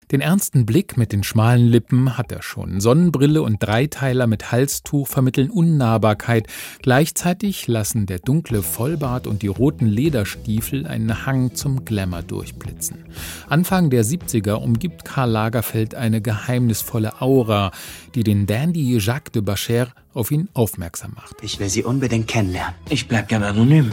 Den ernsten Blick mit den schmalen Lippen hat er schon. Sonnenbrille und Dreiteiler mit Halstuch vermitteln Unnahbarkeit. Gleichzeitig lassen der dunkle Vollbart und die roten Lederstiefel einen Hang zum Glamour durchblitzen. Anfang der 70er umgibt Karl Lagerfeld eine geheimnisvolle Aura, die den Dandy Jacques de Bacher auf ihn aufmerksam macht. Ich will Sie unbedingt kennenlernen. Ich bleib gerne anonym.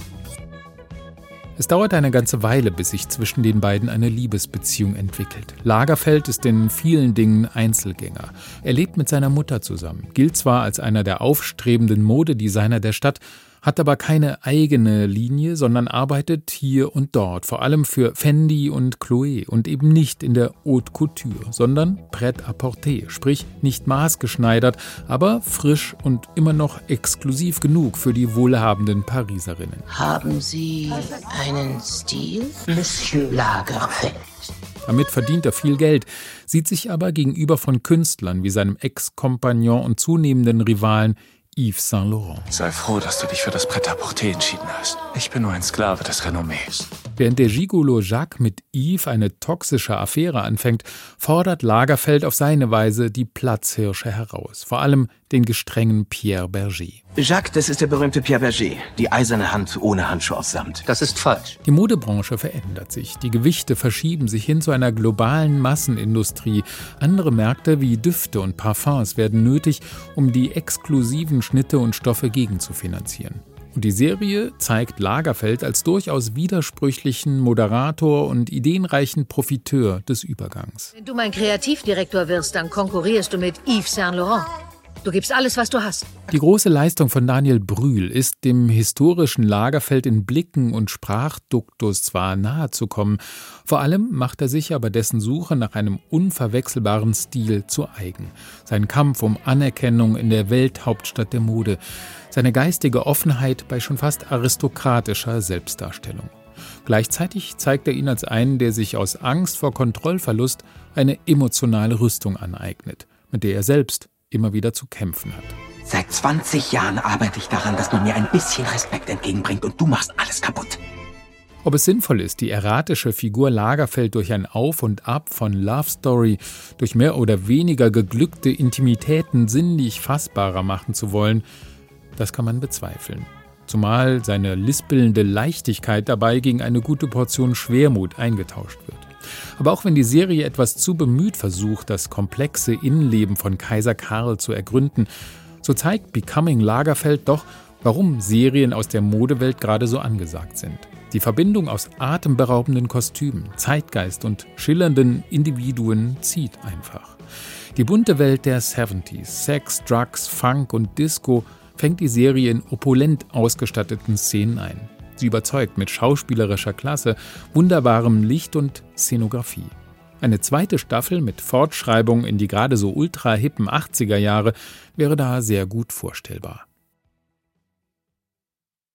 Es dauert eine ganze Weile, bis sich zwischen den beiden eine Liebesbeziehung entwickelt. Lagerfeld ist in vielen Dingen Einzelgänger. Er lebt mit seiner Mutter zusammen, gilt zwar als einer der aufstrebenden Modedesigner der Stadt, hat aber keine eigene Linie, sondern arbeitet hier und dort, vor allem für Fendi und Chloé und eben nicht in der Haute Couture, sondern Prêt-à-porter, sprich nicht maßgeschneidert, aber frisch und immer noch exklusiv genug für die wohlhabenden Pariserinnen. Haben Sie einen Stil, Monsieur Lagerfeld? Damit verdient er viel Geld, sieht sich aber gegenüber von Künstlern wie seinem Ex-Kompagnon und zunehmenden Rivalen Yves Saint Laurent. Sei froh, dass du dich für das Prêt-à-porter entschieden hast. Ich bin nur ein Sklave des Renommees. Während der Gigolo Jacques mit Yves eine toxische Affäre anfängt, fordert Lagerfeld auf seine Weise die Platzhirsche heraus. Vor allem den gestrengen Pierre Berger. Jacques, das ist der berühmte Pierre Berger. Die eiserne Hand ohne Handschuh aus Samt. Das ist falsch. Die Modebranche verändert sich. Die Gewichte verschieben sich hin zu einer globalen Massenindustrie. Andere Märkte wie Düfte und Parfums werden nötig, um die exklusiven Schnitte und Stoffe gegenzufinanzieren. Und die Serie zeigt Lagerfeld als durchaus widersprüchlichen Moderator und ideenreichen Profiteur des Übergangs. Wenn du mein Kreativdirektor wirst, dann konkurrierst du mit Yves Saint Laurent. Du gibst alles, was du hast. Die große Leistung von Daniel Brühl ist, dem historischen Lagerfeld in Blicken und Sprachduktus zwar nahe zu kommen, vor allem macht er sich aber dessen Suche nach einem unverwechselbaren Stil zu eigen. Sein Kampf um Anerkennung in der Welthauptstadt der Mode, seine geistige Offenheit bei schon fast aristokratischer Selbstdarstellung. Gleichzeitig zeigt er ihn als einen, der sich aus Angst vor Kontrollverlust eine emotionale Rüstung aneignet, mit der er selbst immer wieder zu kämpfen hat. Seit 20 Jahren arbeite ich daran, dass man mir ein bisschen Respekt entgegenbringt und du machst alles kaputt. Ob es sinnvoll ist, die erratische Figur Lagerfeld durch ein Auf und Ab von Love Story, durch mehr oder weniger geglückte Intimitäten sinnlich fassbarer machen zu wollen, das kann man bezweifeln. Zumal seine lispelnde Leichtigkeit dabei gegen eine gute Portion Schwermut eingetauscht wird. Aber auch wenn die Serie etwas zu bemüht versucht, das komplexe Innenleben von Kaiser Karl zu ergründen, so zeigt Becoming Lagerfeld doch, warum Serien aus der Modewelt gerade so angesagt sind. Die Verbindung aus atemberaubenden Kostümen, Zeitgeist und schillernden Individuen zieht einfach. Die bunte Welt der 70s, Sex, Drugs, Funk und Disco fängt die Serie in opulent ausgestatteten Szenen ein. Sie überzeugt mit schauspielerischer Klasse, wunderbarem Licht und Szenografie. Eine zweite Staffel mit Fortschreibung in die gerade so ultra-hippen 80er Jahre wäre da sehr gut vorstellbar.